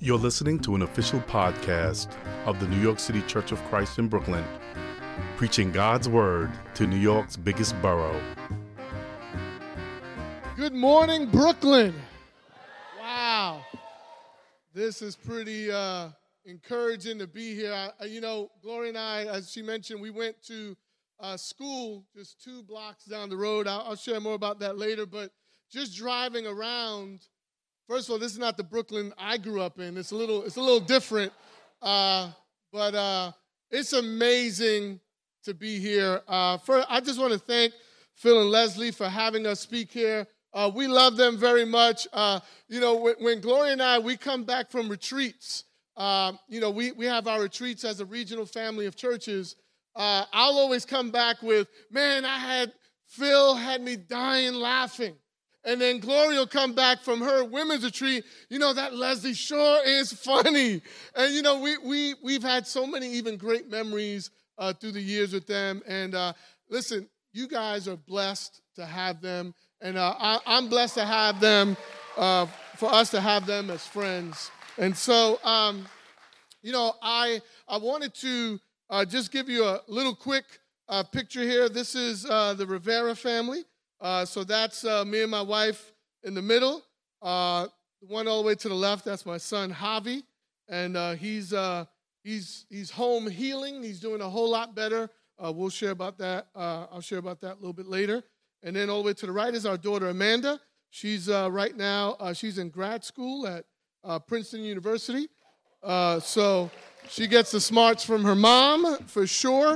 You're listening to an official podcast of the New York City Church of Christ in Brooklyn, preaching God's word to New York's biggest borough. Good morning, Brooklyn. Wow. This is pretty encouraging to be here. Gloria and I, as she mentioned, we went to school just 2 blocks down the road. I'll share more about that later, but just driving around. First of all, this is not the Brooklyn I grew up in. It's a little different, but it's amazing to be here. First, I just want to thank Phil and Leslie for having us speak here. We love them very much. When Gloria and I, we come back from retreats, we have our retreats as a regional family of churches. I'll always come back with, man, Phil had me dying laughing. And then Gloria will come back from her women's retreat. That Leslie sure is funny. And, we've had so many even great memories through the years with them. And listen, you guys are blessed to have them. And I'm blessed to have them, for us to have them as friends. And so, I wanted to just give you a little quick picture here. This is the Rivera family. So that's me and my wife in the middle. The one all the way to the left, that's my son Javi, and he's home healing. He's doing a whole lot better. We'll share about that. I'll share about that a little bit later. And then all the way to the right is our daughter Amanda. She's right now she's in grad school at Princeton University. So she gets the smarts from her mom for sure.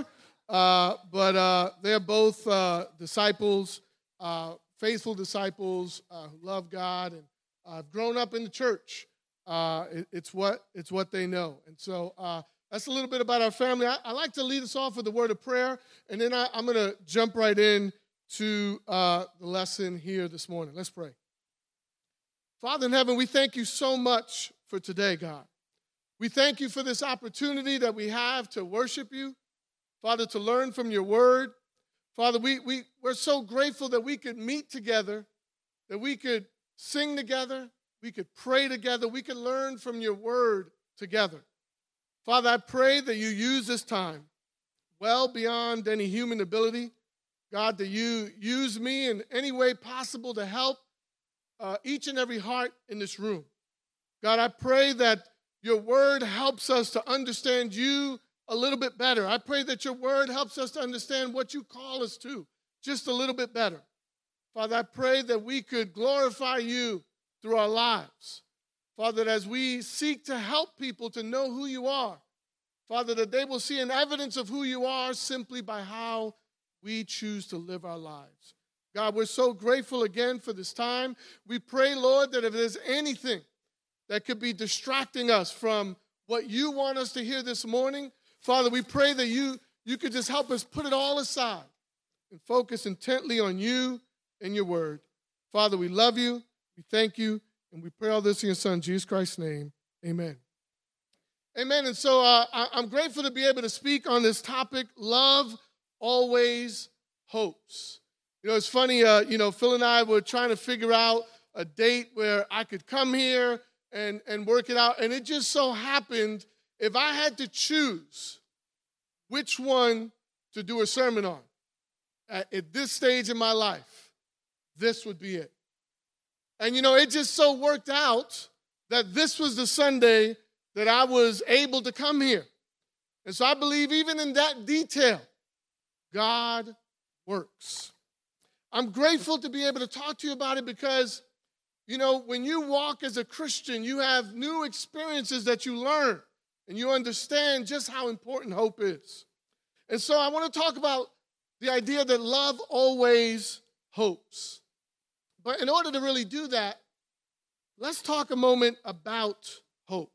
But they're both disciples. Faithful disciples who love God and have grown up in the church. It's what they know. And so that's a little bit about our family. I like to lead us off with a word of prayer, and then I'm going to jump right in to the lesson here this morning. Let's pray. Father in heaven, we thank you so much for today, God. We thank you for this opportunity that we have to worship you, Father, to learn from your word. Father, we're so grateful that we could meet together, that we could sing together, we could pray together, we could learn from your word together. Father, I pray that you use this time well beyond any human ability. God, that you use me in any way possible to help each and every heart in this room. God, I pray that your word helps us to understand you a little bit better. I pray that your word helps us to understand what you call us to just a little bit better. Father, I pray that we could glorify you through our lives. Father, that as we seek to help people to know who you are, Father, that they will see an evidence of who you are simply by how we choose to live our lives. God, we're so grateful again for this time. We pray, Lord, that if there's anything that could be distracting us from what you want us to hear this morning, Father, we pray that you could just help us put it all aside and focus intently on you and your word. Father, we love you, we thank you, and we pray all this in your Son, Jesus Christ's name. Amen. Amen. And so I'm grateful to be able to speak on this topic, love always hopes. It's funny, Phil and I were trying to figure out a date where I could come here and work it out, and it just so happened if I had to choose which one to do a sermon on at this stage in my life, this would be it. And, it just so worked out that this was the Sunday that I was able to come here. And so I believe even in that detail, God works. I'm grateful to be able to talk to you about it because, when you walk as a Christian, you have new experiences that you learn. And you understand just how important hope is. And so I want to talk about the idea that love always hopes. But in order to really do that, let's talk a moment about hope.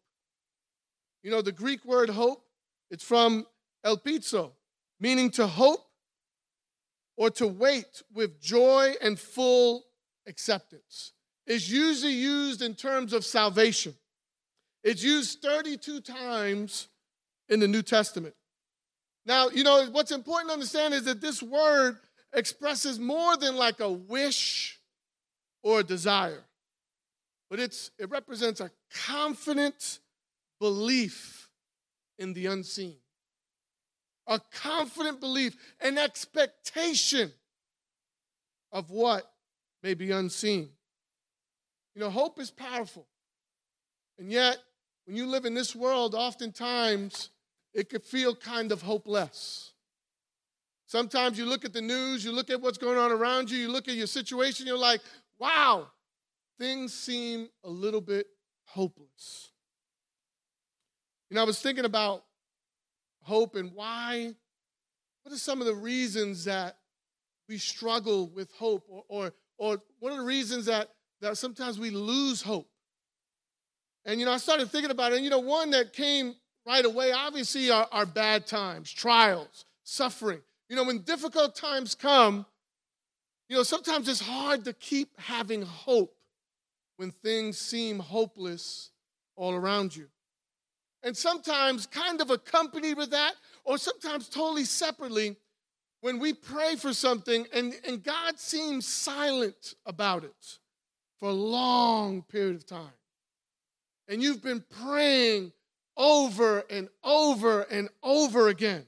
The Greek word hope, it's from elpizo, meaning to hope or to wait with joy and full acceptance. It's usually used in terms of salvation. It's used 32 times in the New Testament. Now, what's important to understand is that this word expresses more than like a wish or a desire. But it represents a confident belief in the unseen. A confident belief, an expectation of what may be unseen. You know, hope is powerful. And yet, when you live in this world, oftentimes it could feel kind of hopeless. Sometimes you look at the news, you look at what's going on around you, you look at your situation, you're like, wow, things seem a little bit hopeless. You know, I was thinking about hope and why. What are some of the reasons that we struggle with hope? Or what are the reasons that sometimes we lose hope? And, you know, I started thinking about it. And, you know, one that came right away, obviously, are bad times, trials, suffering. You know, when difficult times come, you know, sometimes it's hard to keep having hope when things seem hopeless all around you. And sometimes kind of accompanied with that, or sometimes totally separately, when we pray for something and God seems silent about it for a long period of time. And you've been praying over and over and over again.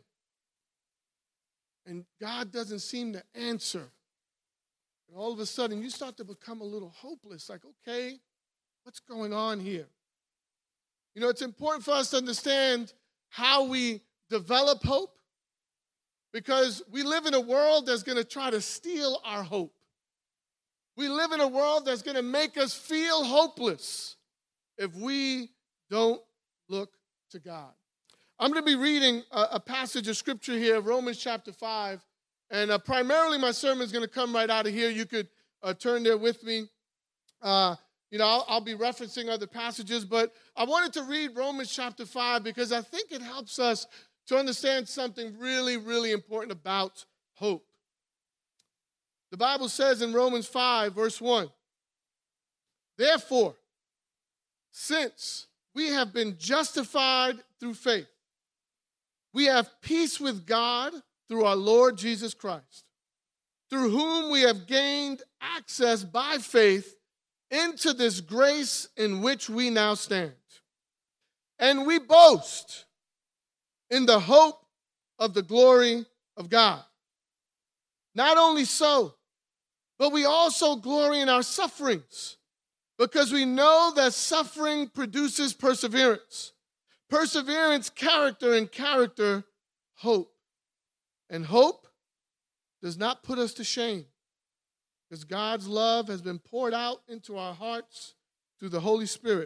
And God doesn't seem to answer. And all of a sudden, you start to become a little hopeless. Like, okay, what's going on here? You know, it's important for us to understand how we develop hope, because we live in a world that's going to try to steal our hope. We live in a world that's going to make us feel hopeless if we don't look to God. I'm going to be reading a passage of Scripture here, Romans chapter 5, and primarily my sermon is going to come right out of here. You could turn there with me. You know, I'll be referencing other passages, but I wanted to read Romans chapter 5 because I think it helps us to understand something really, really important about hope. The Bible says in Romans 5, verse 1, "Therefore, since we have been justified through faith, we have peace with God through our Lord Jesus Christ, through whom we have gained access by faith into this grace in which we now stand. And we boast in the hope of the glory of God. Not only so, but we also glory in our sufferings, because we know that suffering produces perseverance. Perseverance, character, and character, hope. And hope does not put us to shame, because God's love has been poured out into our hearts through the Holy Spirit,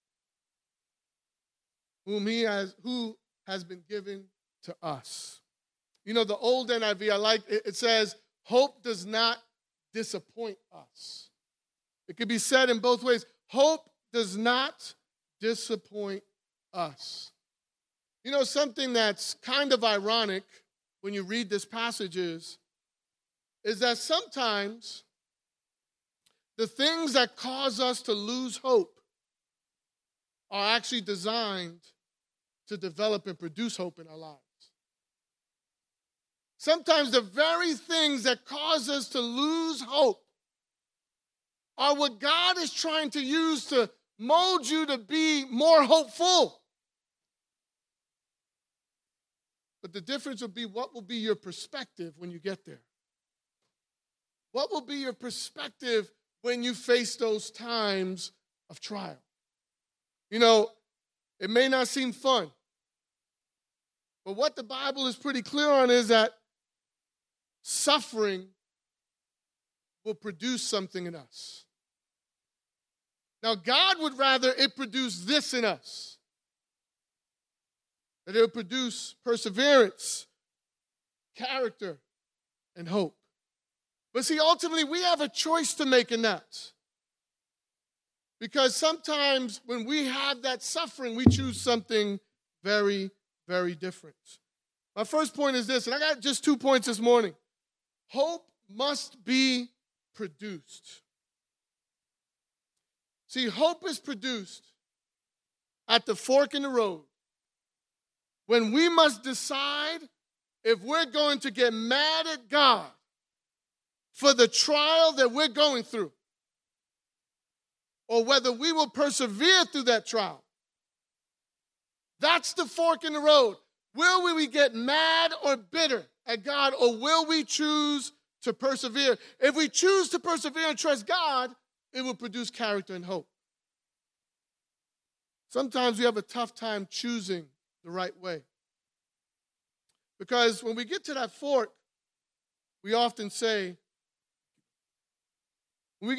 who has been given to us." You know, the old NIV, I like it says, hope does not disappoint us. It could be said in both ways. Hope does not disappoint us. You know, something that's kind of ironic when you read this passage is that sometimes the things that cause us to lose hope are actually designed to develop and produce hope in our lives. Sometimes the very things that cause us to lose hope are what God is trying to use to mold you to be more hopeful. But the difference will be, what will be your perspective when you get there? What will be your perspective when you face those times of trial? You know, it may not seem fun, but what the Bible is pretty clear on is that suffering will produce something in us. Now, God would rather it produce this in us, that it would produce perseverance, character, and hope. But see, ultimately, we have a choice to make in that. Because sometimes when we have that suffering, we choose something very, very different. My first point is this, and I got just 2 points this morning. Hope must be produced. See, hope is produced at the fork in the road when we must decide if we're going to get mad at God for the trial that we're going through, or whether we will persevere through that trial That's the fork in the road. Will we get mad or bitter at God, or will we choose to persevere? If we choose to persevere and trust God, it will produce character and hope. Sometimes we have a tough time choosing the right way. Because when we get to that fork, we often say, why,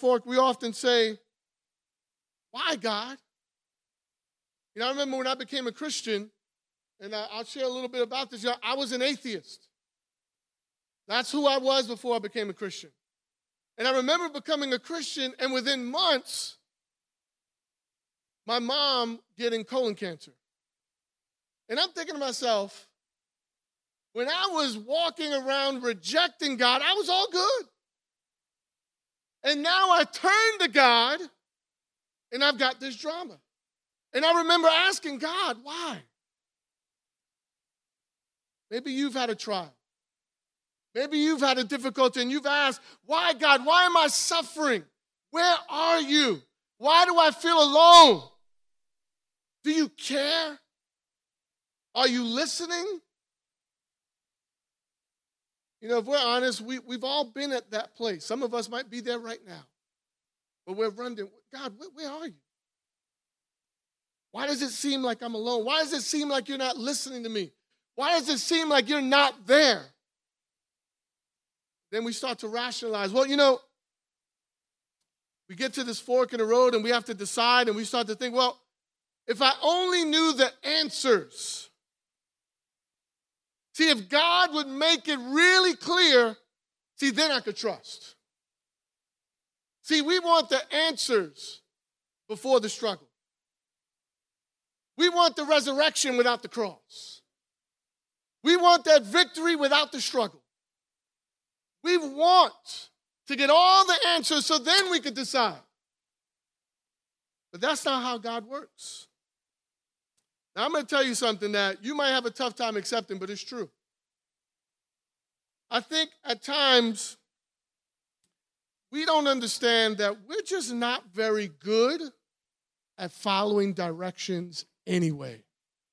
God? I remember when I became a Christian, and I'll share a little bit about this. I was an atheist. That's who I was before I became a Christian. And I remember becoming a Christian, and within months, my mom getting colon cancer. And I'm thinking to myself, when I was walking around rejecting God, I was all good. And now I turn to God, and I've got this drama. And I remember asking God, why? Maybe you've had a trial. Maybe you've had a difficulty, and you've asked, why, God? Why am I suffering? Where are you? Why do I feel alone? Do you care? Are you listening? If we're honest, we've all been at that place. Some of us might be there right now. But we're wondering, God, where are you? Why does it seem like I'm alone? Why does it seem like you're not listening to me? Why does it seem like you're not there? Then we start to rationalize. Well, we get to this fork in the road and we have to decide, and we start to think, well, if I only knew the answers. See, if God would make it really clear, then I could trust. See, we want the answers before the struggle. We want the resurrection without the cross. We want that victory without the struggle. We want to get all the answers so then we could decide. But that's not how God works. Now, I'm going to tell you something that you might have a tough time accepting, but it's true. I think at times we don't understand that we're just not very good at following directions anyway.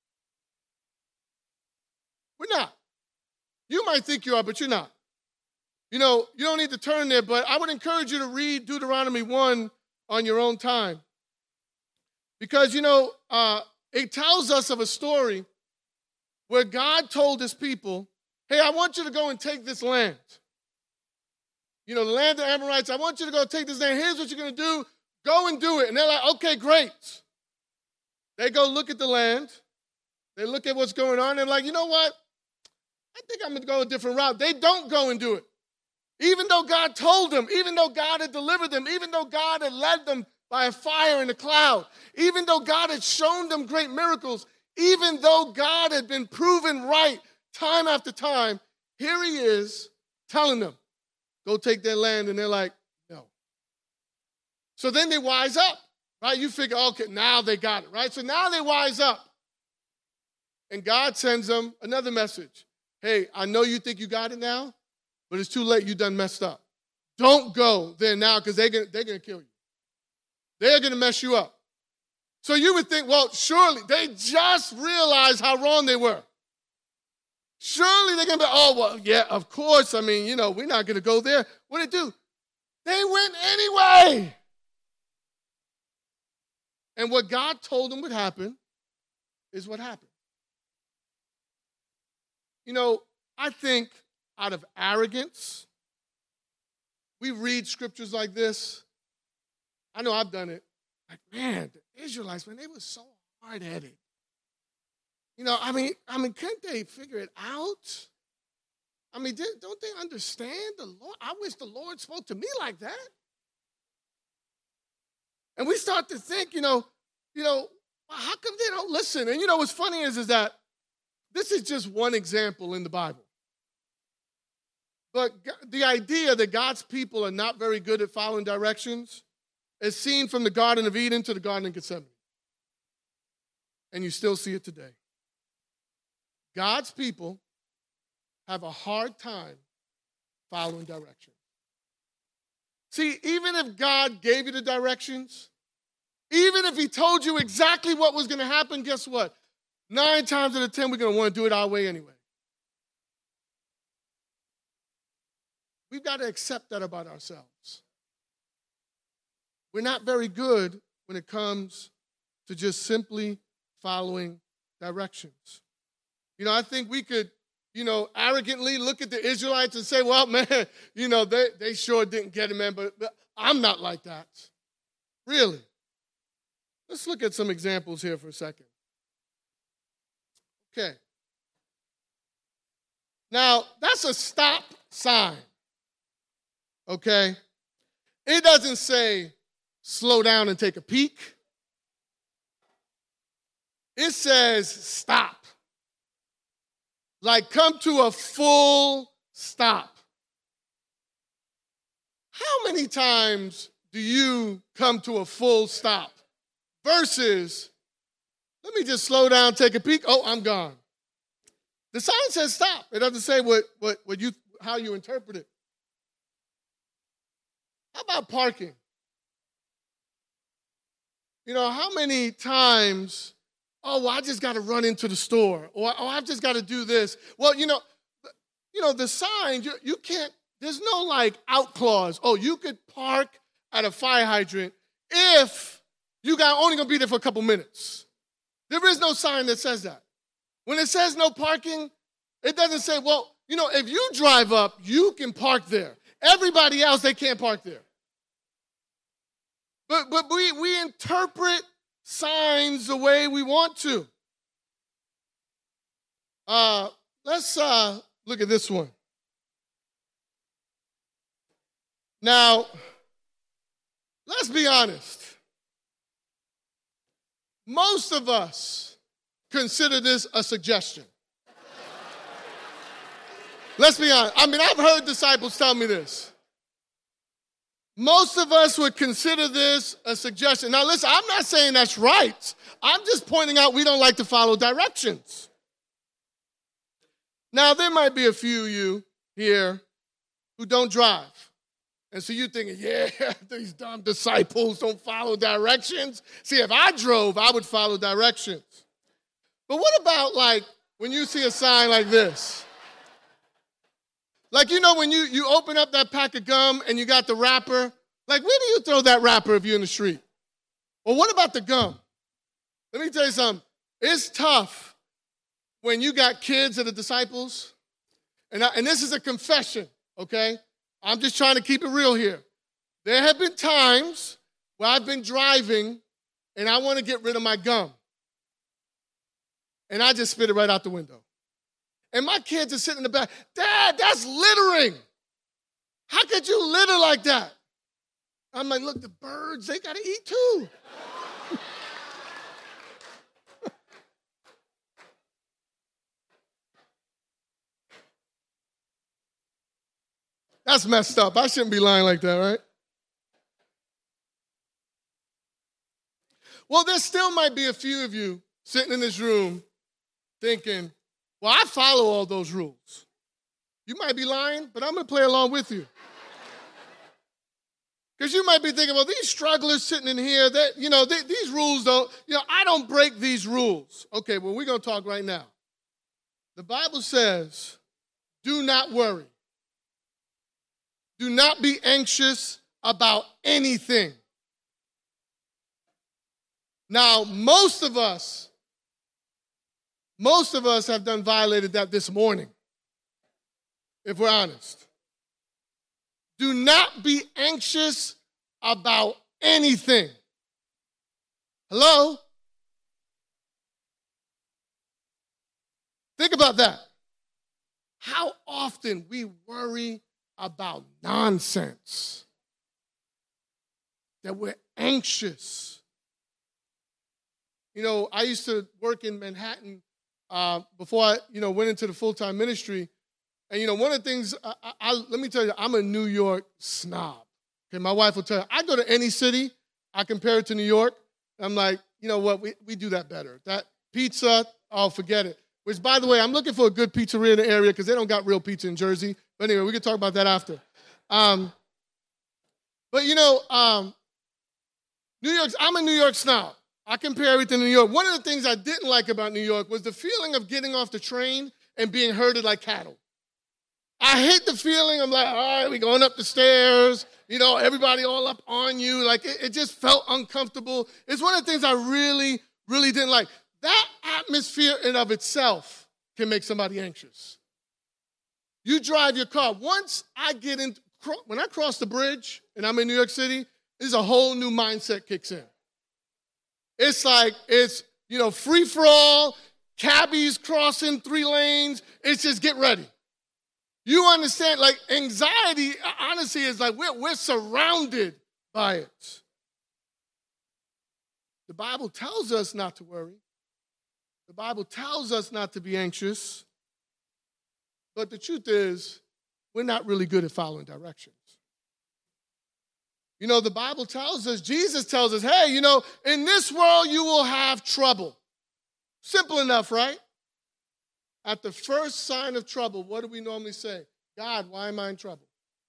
We're not. You might think you are, but you're not. You don't need to turn there, but I would encourage you to read Deuteronomy 1 on your own time. Because, it tells us of a story where God told his people, hey, I want you to go and take this land. The land of the Amorites, I want you to go take this land. Here's what you're going to do. Go and do it. And they're like, okay, great. They go look at the land. They look at what's going on. They're like, you know what? I think I'm going to go a different route. They don't go and do it. Even though God told them, even though God had delivered them, even though God had led them by a fire in a cloud, even though God had shown them great miracles, even though God had been proven right time after time, here he is telling them, go take their land, and they're like, no. So then they wise up, right? You figure, okay, now they got it, right? So now they wise up. And God sends them another message. Hey, I know you think you got it now, but it's too late. You done messed up. Don't go there now, because they're going to kill you. They're going to mess you up. So you would think, well, surely they just realized how wrong they were. Surely they're going to be, oh, well, yeah, of course. We're not going to go there. What did they do? They went anyway. And what God told them would happen is what happened. I think out of arrogance, we read scriptures like this. I know I've done it. Like, man, the Israelites, man, they were so hard-headed. Couldn't they figure it out? Don't they understand the Lord? I wish the Lord spoke to me like that. And we start to think, how come they don't listen? And what's funny is that this is just one example in the Bible. But the idea that God's people are not very good at following directions is seen from the Garden of Eden to the Garden of Gethsemane. And you still see it today. God's people have a hard time following directions. See, even if God gave you the directions, even if he told you exactly what was going to happen, guess what? 9 times out of 10, we're going to want to do it our way anyway. We've got to accept that about ourselves. We're not very good when it comes to just simply following directions. I think we could, arrogantly look at the Israelites and say, well, man, they sure didn't get it, man, but I'm not like that. Really. Let's look at some examples here for a second. Okay. Now, that's a stop sign. Okay? It doesn't say slow down and take a peek. It says stop. Like come to a full stop. How many times do you come to a full stop versus, let me just slow down, take a peek, oh, I'm gone. The sign says stop. It doesn't say how you interpret it. How about parking? How many times, oh, well, I just got to run into the store, or oh, I've just got to do this. Well, the sign, you can't, there's no like out clause. Oh, you could park at a fire hydrant if you got only going to be there for a couple minutes. There is no sign that says that. When it says no parking, it doesn't say, well, if you drive up, you can park there. Everybody else, they can't park there. But we interpret signs the way we want to. Let's look at this one. Now, let's be honest. Most of us consider this a suggestion. Let's be honest. I've heard disciples tell me this. Most of us would consider this a suggestion. Now, listen, I'm not saying that's right. I'm just pointing out we don't like to follow directions. Now, there might be a few of you here who don't drive. And so you're thinking, yeah, these dumb disciples don't follow directions. See, if I drove, I would follow directions. But what about, like, when you see a sign like this? Like, when you open up that pack of gum and you got the wrapper, like, where do you throw that wrapper if you're in the street? Well, what about the gum? Let me tell you something. It's tough when you got kids that are disciples. And this is a confession, okay? I'm just trying to keep it real here. There have been times where I've been driving and I want to get rid of my gum. And I just spit it right out the window. And my kids are sitting in the back, Dad, that's littering. How could you litter like that? I'm like, look, the birds, they got to eat too. That's messed up. I shouldn't be lying like that, right? Well, there still might be a few of you sitting in this room thinking, well, I follow all those rules. You might be lying, but I'm going to play along with you. Because you might be thinking, well, these strugglers sitting in here, these rules don't, I don't break these rules. Okay, well, we're going to talk right now. The Bible says, do not worry. Do not be anxious about anything. Now, most of us have done violated that this morning, if we're honest. Do not be anxious about anything. Hello? Think about that. How often we worry about nonsense, that we're anxious. I used to work in Manhattan before I, went into the full-time ministry. And, one of the things, let me tell you, I'm a New York snob. Okay, my wife will tell you, I go to any city, I compare it to New York. I'm like, you know what, we do that better. That pizza, oh, forget it. Which, by the way, I'm looking for a good pizzeria in the area because they don't got real pizza in Jersey. But anyway, we can talk about that after. New York, I'm a New York snob. I compare everything to New York. One of the things I didn't like about New York was the feeling of getting off the train and being herded like cattle. I hate the feeling. I'm like, all right, we're going up the stairs. Everybody all up on you. Like, it just felt uncomfortable. It's one of the things I really, really didn't like. That atmosphere in of itself can make somebody anxious. You drive your car. Once I get in, when I cross the bridge and I'm in New York City, there's a whole new mindset kicks in. It's like, free for all, cabbies crossing 3 lanes. It's just get ready. You understand, like, anxiety, honestly, is like we're surrounded by it. The Bible tells us not to worry. The Bible tells us not to be anxious. But the truth is, we're not really good at following directions. The Bible tells us, Jesus tells us, hey, in this world you will have trouble. Simple enough, right? At the first sign of trouble, what do we normally say? God, why am I in trouble?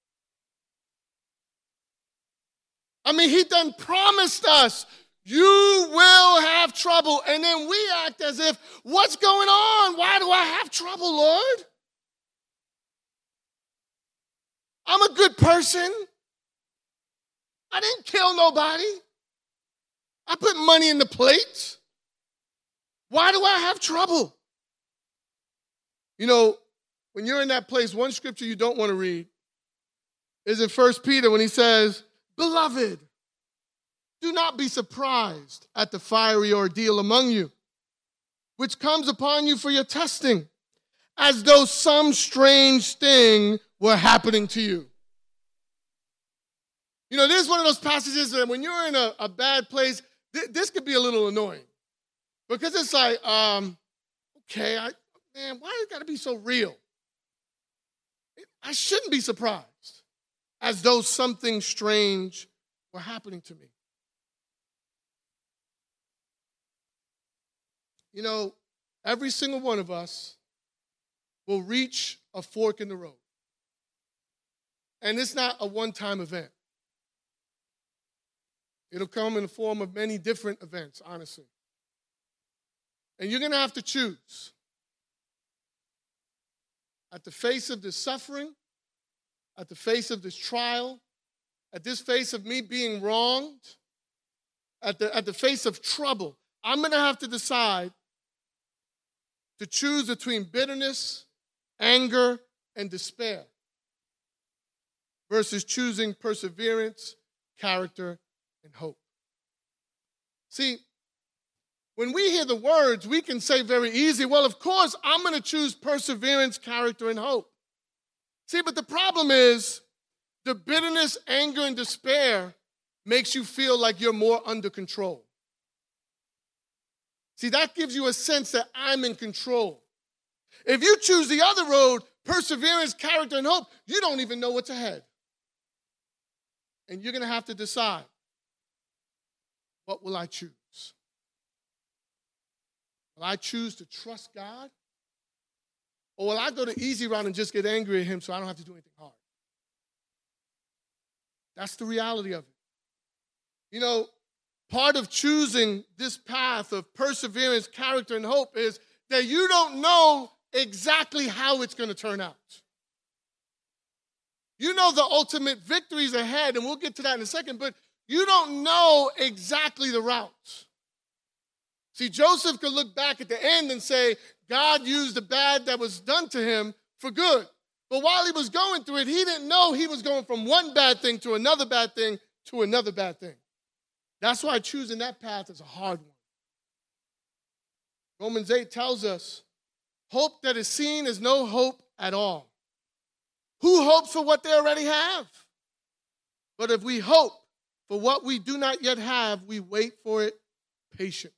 I mean, he done promised us, you will have trouble. And then we act as if, what's going on? Why do I have trouble, Lord? I'm a good person. I didn't kill nobody. I put money in the plate. Why do I have trouble? When you're in that place, one scripture you don't want to read is in 1 Peter when he says, Beloved, do not be surprised at the fiery ordeal among you, which comes upon you for your testing, as though some strange thing were happening to you. This is one of those passages that when you're in a bad place, this could be a little annoying. Because it's like, okay, why it got to be so real? I shouldn't be surprised, as though something strange were happening to me. Every single one of us will reach a fork in the road. And it's not a one-time event. It'll come in the form of many different events, honestly. And you're going to have to choose. At the face of this suffering, at the face of this trial, at this face of me being wronged, at the face of trouble, I'm going to have to decide to choose between bitterness, anger, and despair versus choosing perseverance, character, and hope. See, when we hear the words, we can say very easy, well, of course, I'm going to choose perseverance, character, and hope. See, but the problem is the bitterness, anger, and despair makes you feel like you're more under control. See, that gives you a sense that I'm in control. If you choose the other road, perseverance, character, and hope, you don't even know what's ahead. And you're going to have to decide, what will I choose? Will I choose to trust God? Or will I go the easy route and just get angry at him so I don't have to do anything hard? That's the reality of it. Part of choosing this path of perseverance, character, and hope is that you don't know exactly how it's going to turn out. You know the ultimate victories ahead, and we'll get to that in a second, but you don't know exactly the route. See, Joseph could look back at the end and say, God used the bad that was done to him for good. But while he was going through it, he didn't know he was going from one bad thing to another bad thing to another bad thing. That's why choosing that path is a hard one. Romans 8 tells us, hope that is seen is no hope at all. Who hopes for what they already have? But if we hope for what we do not yet have, we wait for it patiently.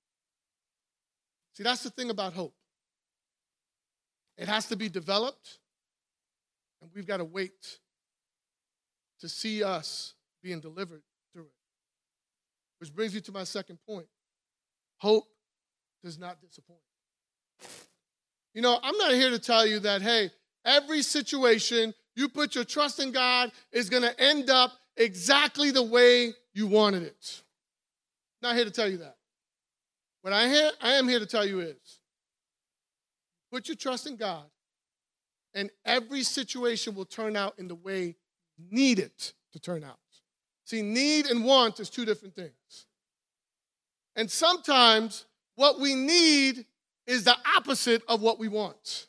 See, that's the thing about hope. It has to be developed, and we've got to wait to see us being delivered through it. Which brings me to my second point. Hope does not disappoint. I'm not here to tell you that, hey, every situation you put your trust in God is going to end up exactly the way you wanted it. Not here to tell you that. What I am here to tell you is, put your trust in God, and every situation will turn out in the way you need it to turn out. See, need and want is two different things. And sometimes what we need is the opposite of what we want.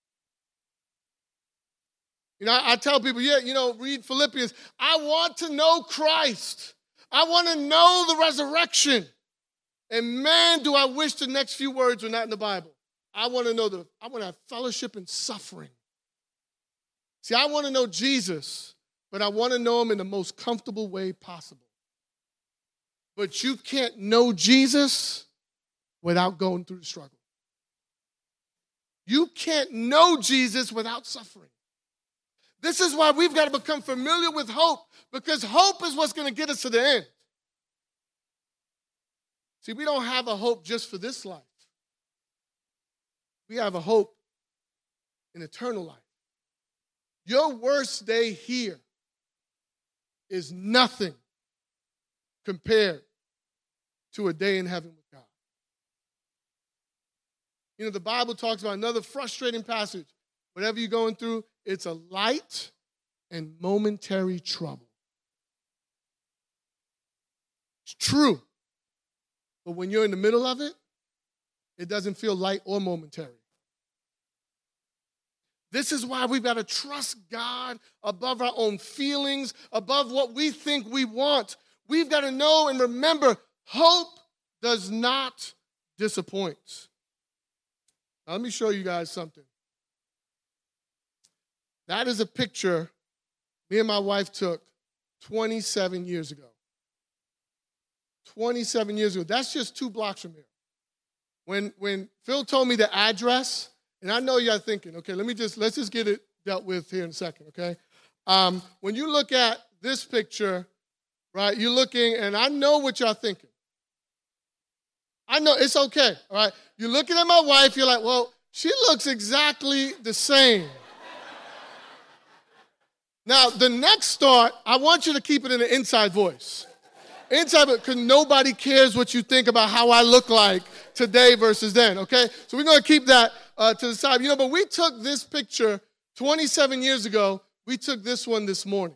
I tell people, read Philippians. I want to know Christ. I want to know the resurrection. And man, do I wish the next few words were not in the Bible. I want to have fellowship in suffering. See, I want to know Jesus, but I want to know him in the most comfortable way possible. But you can't know Jesus without going through the struggle. You can't know Jesus without suffering. This is why we've got to become familiar with hope, because hope is what's going to get us to the end. See, we don't have a hope just for this life. We have a hope in eternal life. Your worst day here is nothing compared to a day in heaven with God. The Bible talks about another frustrating passage. Whatever you're going through, it's a light and momentary trouble. It's true. But when you're in the middle of it, it doesn't feel light or momentary. This is why we've got to trust God above our own feelings, above what we think we want. We've got to know and remember, hope does not disappoint. Now, let me show you guys something. That is a picture me and my wife took 27 years ago. 27 years ago. That's just 2 blocks from here. When Phil told me the address, and I know y'all thinking, okay, let's just get it dealt with here in a second, okay? When you look at this picture, right, you're looking, and I know what y'all thinking. I know, it's okay, all right? You're looking at my wife, you're like, well, she looks exactly the same. Now, the next thought, I want you to keep it in an inside voice. Inside, because nobody cares what you think about how I look like today versus then, okay? So we're going to keep that to the side. But we took this picture 27 years ago. We took this one this morning.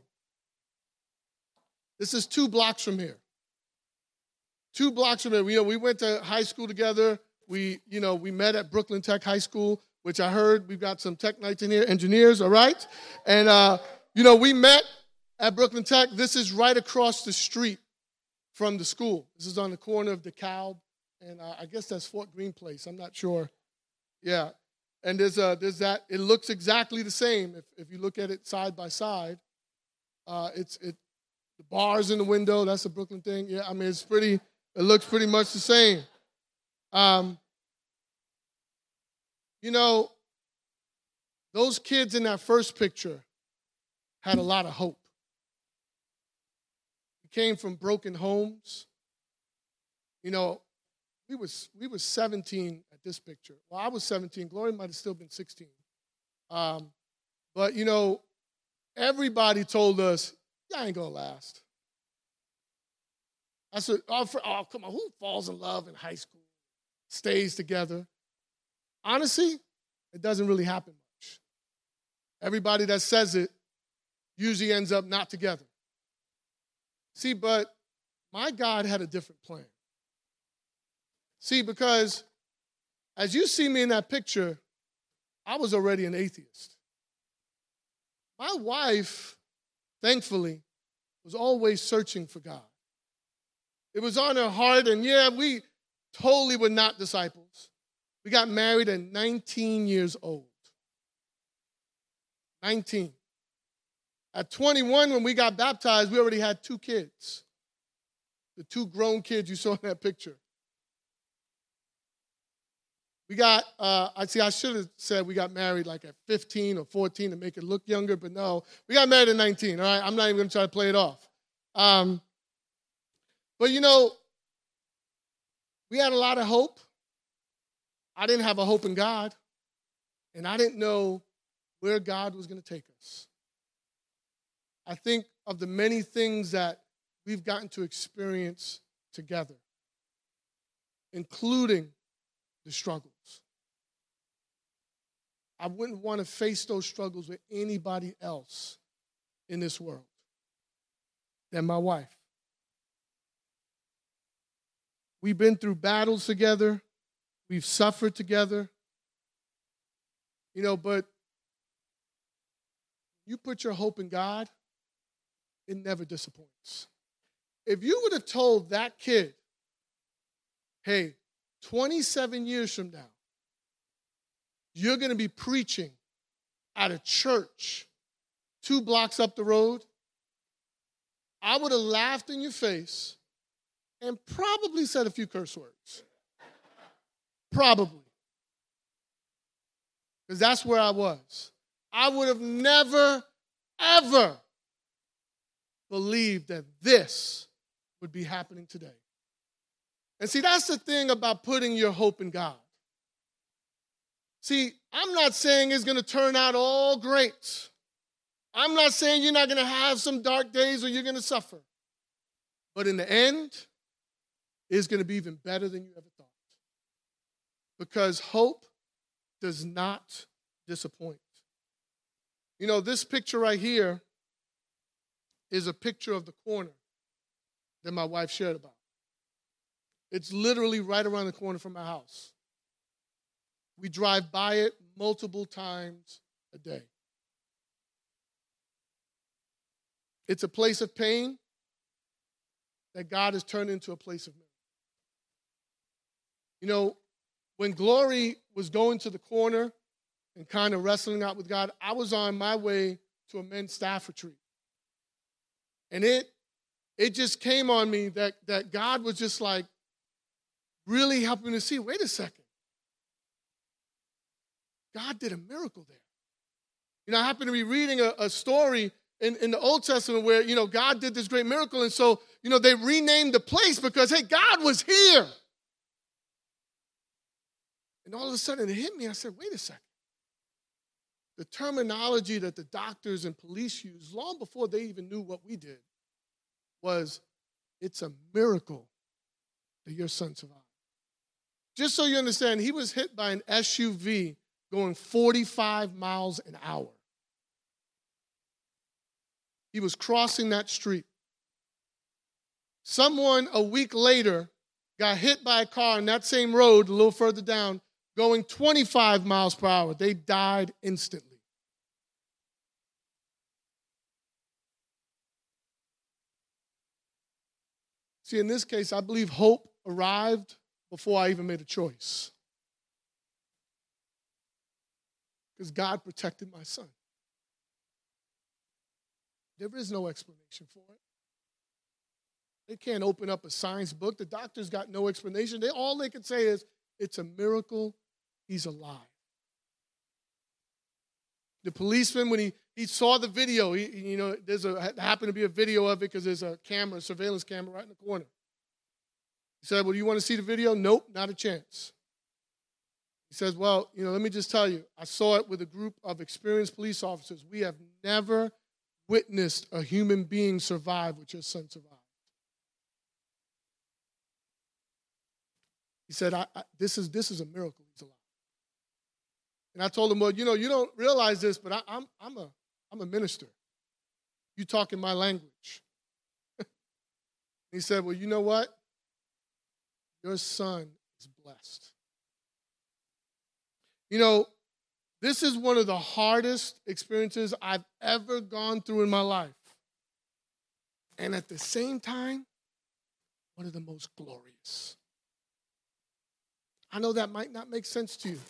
This is 2 blocks from here. 2 blocks from here. We went to high school together. We met at Brooklyn Tech High School, which I heard we've got some tech nights in here, engineers, all right? And, we met at Brooklyn Tech. This is right across the street from the school. This is on the corner of DeKalb, and I guess that's Fort Greene Place. I'm not sure. Yeah. And there's that. It looks exactly the same if you look at it side by side. The bars in the window, that's a Brooklyn thing. Yeah, I mean, it looks pretty much the same. Those kids in that first picture had a lot of hope. We came from broken homes. We were 17 at this picture. Well, I was 17. Gloria might have still been 16. But everybody told us, y'all ain't going to last. I said, oh, come on, who falls in love in high school, stays together? Honestly, it doesn't really happen much. Everybody that says it usually ends up not together. See, but my God had a different plan. See, because as you see me in that picture, I was already an atheist. My wife, thankfully, was always searching for God. It was on her heart, and we totally were not disciples. We got married at 19 years old. 19. At 21, when we got baptized, we already had 2 kids. The 2 grown kids you saw in that picture. We got, I should have said we got married like at 15 or 14 to make it look younger, but no. We got married at 19, all right? I'm not even going to try to play it off. But we had a lot of hope. I didn't have a hope in God, and I didn't know where God was going to take us. I think of the many things that we've gotten to experience together including the struggles. I wouldn't want to face those struggles with anybody else in this world than my wife. We've been through battles together. We've suffered together. But you put your hope in God, it never disappoints. If you would have told that kid, hey, 27 years from now, you're going to be preaching at a church 2 blocks up the road, I would have laughed in your face and probably said a few curse words. Probably. Because that's where I was. I would have never, ever believed that this would be happening today. And see, that's the thing about putting your hope in God. See, I'm not saying it's going to turn out all great. I'm not saying you're not going to have some dark days or you're going to suffer. But in the end, it's going to be even better than you ever thought. Because hope does not disappoint. This picture right here is a picture of the corner that my wife shared about. It's literally right around the corner from my house. We drive by it multiple times a day. It's a place of pain that God has turned into a place of miracle. When Glory was going to the corner and kind of wrestling out with God, I was on my way to a men's staff retreat. And it just came on me that God was just like really helping me to see, wait a second. God did a miracle there. I happened to be reading a story in the Old Testament where, God did this great miracle. And so, they renamed the place because, hey, God was here. And all of a sudden it hit me. I said, wait a second. The terminology that the doctors and police used long before they even knew what we did was, it's a miracle that your son survived. Just so you understand, he was hit by an SUV going 45 miles an hour. He was crossing that street. Someone a week later got hit by a car on that same road a little further down, going 25 miles per hour. They died instantly. See, in this case, I believe hope arrived before I even made a choice. Because God protected my son. There is no explanation for it. They can't open up a science book. The doctors got no explanation. All they can say is, it's a miracle he's alive. The policeman, when he saw the video, happened to be a video of it because there's a surveillance camera right in the corner. He said, well, do you want to see the video? Nope, not a chance. He says, well, let me just tell you, I saw it with a group of experienced police officers. We have never witnessed a human being survive what your son survived. He said, this is a miracle he's alive. And I told him, well, you don't realize this, but I'm a minister. You talk in my language. He said, well, you know what? Your son is blessed. This is one of the hardest experiences I've ever gone through in my life. And at the same time, one of the most glorious. I know that might not make sense to you,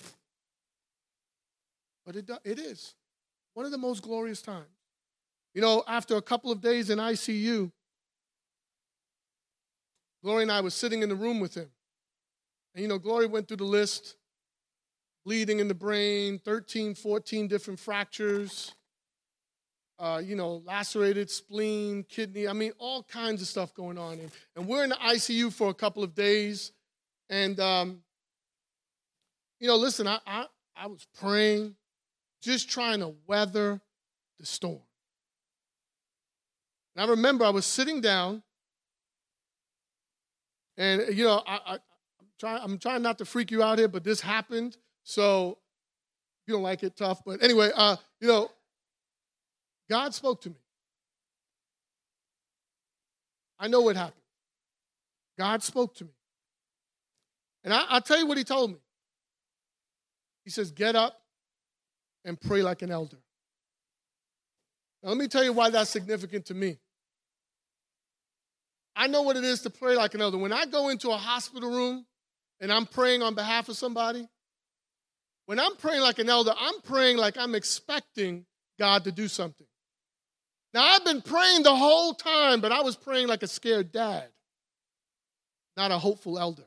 but it is one of the most glorious times. After a couple of days in ICU, Glory and I were sitting in the room with him. And, Glory went through the list. Bleeding in the brain, 13, 14 different fractures, lacerated spleen, kidney, all kinds of stuff going on. And we're in the ICU for a couple of days. And, listen, I was praying, just trying to weather the storm. And I remember I was sitting down, and, I'm I'm trying not to freak you out here, but this happened. So if you don't like it, tough. But anyway, God spoke to me. I know what happened. God spoke to me. And I'll tell you what he told me. He says, get up and pray like an elder. Now, let me tell you why that's significant to me. I know what it is to pray like an elder. When I go into a hospital room and I'm praying on behalf of somebody, when I'm praying like an elder, I'm praying like I'm expecting God to do something. Now, I've been praying the whole time, but I was praying like a scared dad, not a hopeful elder.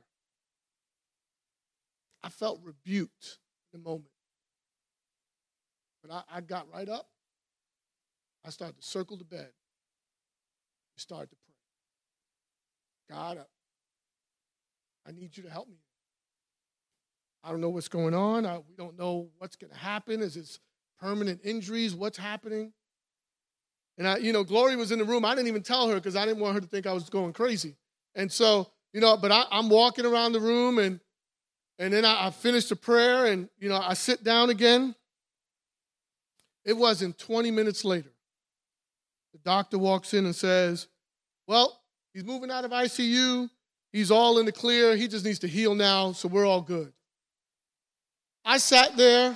I felt rebuked in the moment. But I got right up. I started to circle the bed. We started to pray. God, I need you to help me. I don't know what's going on. We don't know what's going to happen. Is this permanent injuries? What's happening? And Glory was in the room. I didn't even tell her because I didn't want her to think I was going crazy. And so, but I'm walking around the room and then I finished the prayer and, I sit down again. It wasn't 20 minutes later. The doctor walks in and says, well, he's moving out of ICU. He's all in the clear. He just needs to heal now, so we're all good. I sat there.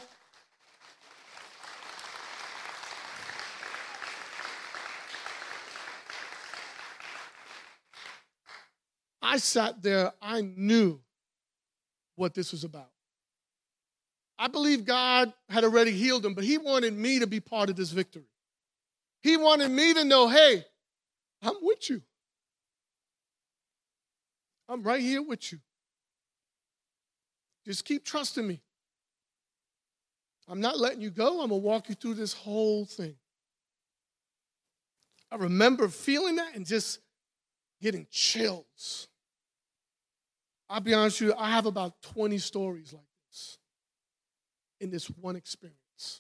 I knew what this was about. I believe God had already healed him, but he wanted me to be part of this victory. He wanted me to know, hey, I'm with you. I'm right here with you. Just keep trusting me. I'm not letting you go. I'm going to walk you through this whole thing. I remember feeling that and just getting chills. I'll be honest with you, I have about 20 stories like this in this one experience.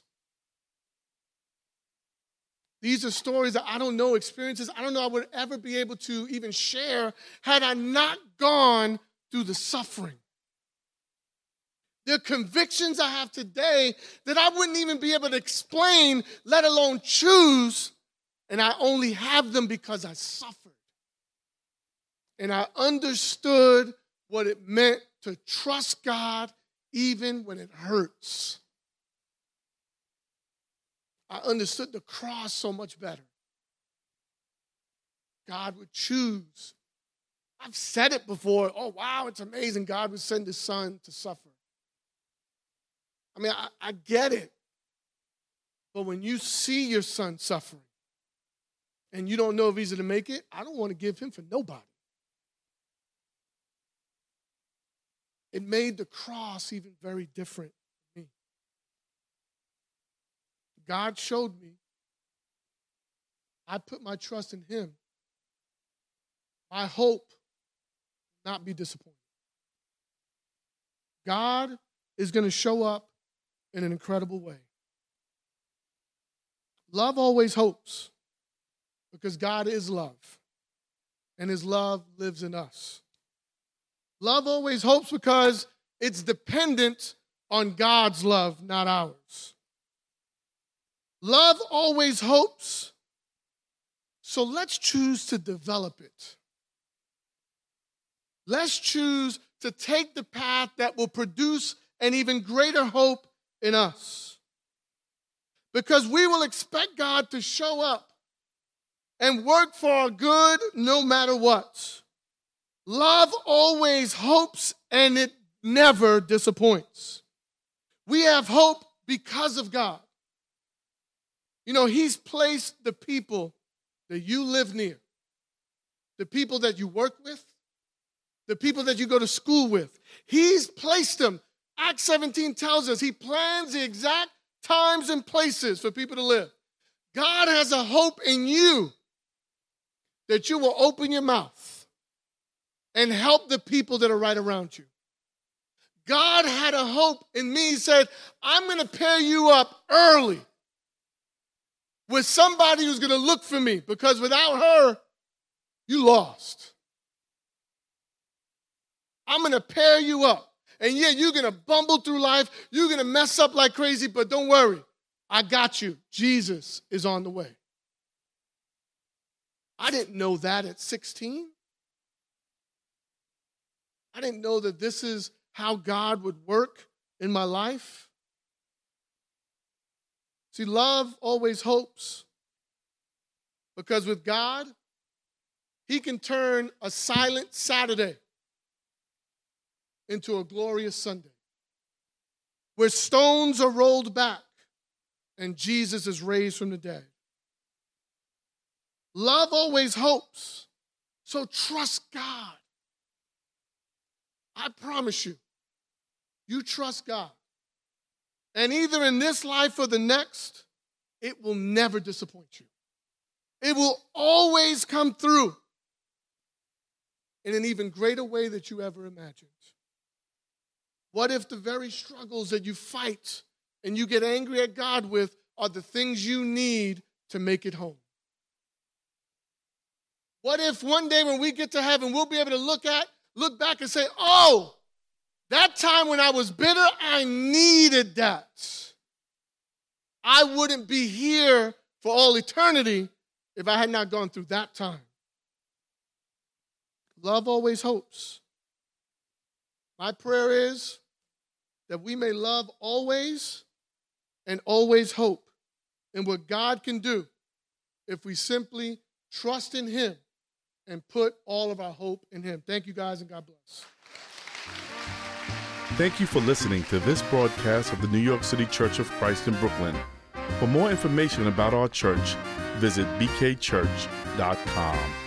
These are stories that I don't know, experiences I don't know I would ever be able to even share had I not gone through the suffering. There are convictions I have today that I wouldn't even be able to explain, let alone choose, and I only have them because I suffered. And I understood what it meant to trust God even when it hurts. I understood the cross so much better. God would choose. I've said it before. Oh, wow, it's amazing. God would send his son to suffer. I mean, I get it. But when you see your son suffering and you don't know if he's going to make it, I don't want to give him for nobody. It made the cross even very different for me. God showed me I put my trust in him. My hope will not be disappointed. God is going to show up in an incredible way. Love always hopes because God is love, and his love lives in us. Love always hopes because it's dependent on God's love, not ours. Love always hopes, so let's choose to develop it. Let's choose to take the path that will produce an even greater hope in us. Because we will expect God to show up and work for our good no matter what. Love always hopes and it never disappoints. We have hope because of God. He's placed the people that you live near, the people that you work with, the people that you go to school with. He's placed them. Acts 17 tells us he plans the exact times and places for people to live. God has a hope in you that you will open your mouth and help the people that are right around you. God had a hope in me. He said, I'm going to pair you up early with somebody who's going to look for me, because without her, you lost. I'm going to pair you up. And yeah, you're going to bumble through life. You're going to mess up like crazy, but don't worry. I got you. Jesus is on the way. I didn't know that at 16. I didn't know that this is how God would work in my life. See, love always hopes. Because with God, He can turn a silent Saturday into a glorious Sunday, where stones are rolled back and Jesus is raised from the dead. Love always hopes, so trust God. I promise you, you trust God. And either in this life or the next, it will never disappoint you. It will always come through in an even greater way that you ever imagined. What if the very struggles that you fight and you get angry at God with are the things you need to make it home? What if one day when we get to heaven, we'll be able to look back and say, oh, that time when I was bitter, I needed that. I wouldn't be here for all eternity if I had not gone through that time. Love always hopes. My prayer is that we may love always and always hope in what God can do if we simply trust in Him and put all of our hope in Him. Thank you guys, and God bless. Thank you for listening to this broadcast of the New York City Church of Christ in Brooklyn. For more information about our church, visit bkchurch.com.